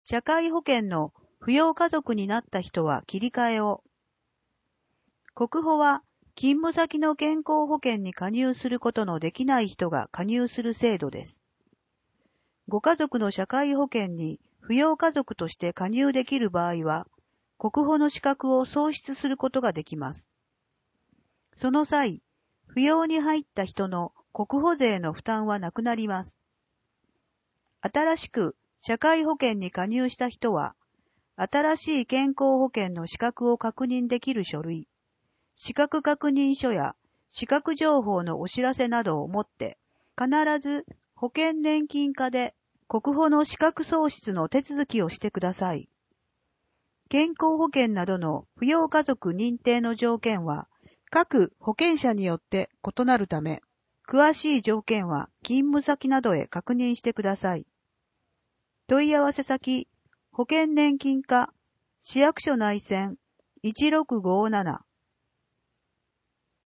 社会保険の扶養家族になった人は切り替えを。国保は勤務先の健康保険に加入することのできない人が加入する制度です。ご家族の社会保険に扶養家族として加入できる場合は、国保の資格を喪失することができます。その際、扶養に入った人の国保税の負担はなくなります。新しく社会保険に加入した人は、新しい健康保険の資格を確認できる書類、資格確認書や資格情報のお知らせなどを持って、必ず保険年金課で国保の資格喪失の手続きをしてください。健康保険などの扶養家族認定の条件は各保険者によって異なるため、詳しい条件は勤務先などへ確認してください。問い合わせ先、保険年金課、市役所内線1657